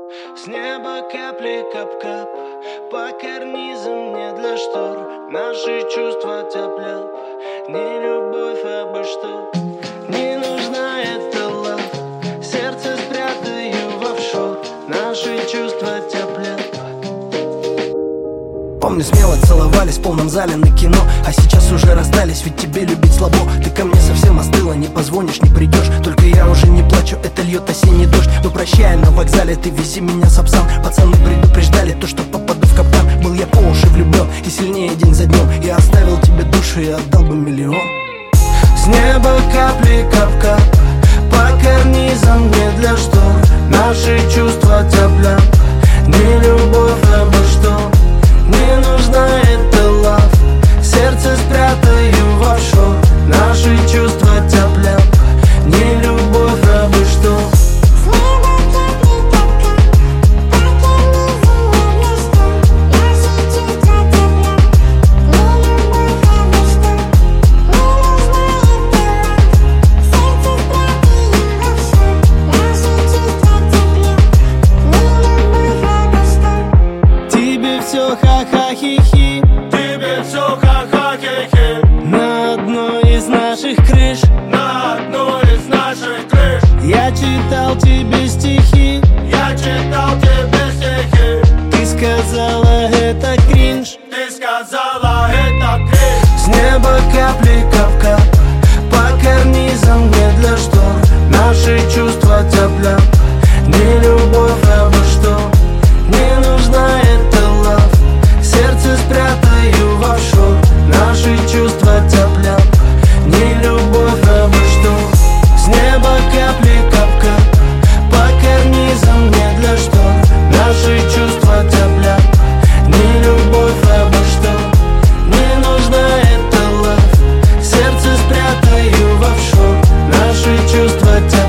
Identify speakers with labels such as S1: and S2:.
S1: С неба капли кап-кап, по карнизам не для штор. Наши чувства тяп-ляп, не любовь, а бы что. Не нужна эта лав, сердце спрятаю в офшор. Наши чувства тяп-ляп.
S2: Помню, смело целовались в полном зале на кино, а сейчас уже расстались, ведь тебе любить слабо. Ты ко мне совсем остыла, не позвонишь, не придешь. Только я уже не плачу, это льет осенний дождь. Но прощай, на вокзале ты вези меня с псам. Пацаны предупреждали то, что попаду в капкан. Был я по уши влюблен и сильнее день за днем. Я оставил тебе душу и отдал бы миллион.
S1: С неба капли кап-кап, по карнизам не для штор. Наши чувства тяп-ляп, не любовь, а бы что. Не нужна эта лав, сердце спрятаю в офшор. Наши чувства тяп-ляп, не любовь, а бы что. Все ха-ха-хи-хи,
S3: тебе все ха-ха-хи-хи.
S1: На одной из наших крыш,
S3: На одной из наших крыш
S1: я читал тебе стихи.
S3: я читал тебе стихи.
S1: Ты сказала, это кринж.
S3: Ты сказала, это кринж.
S1: С неба капли кап-кап, по карнизам не для штор. Наши чувства тяп-ляп, не любовь, а бы что. Не нужна эта лав, сердце спрятаю в офшор. Наши чувства тяп-ляп, не любовь, а бы что. С неба капли кап-кап, по карнизам не для штор. Наши чувства тяп-ляп, не любовь, а бы что. Не нужна эта лав, сердце спрятаю в офшор. Наши чувства тяп-ляп.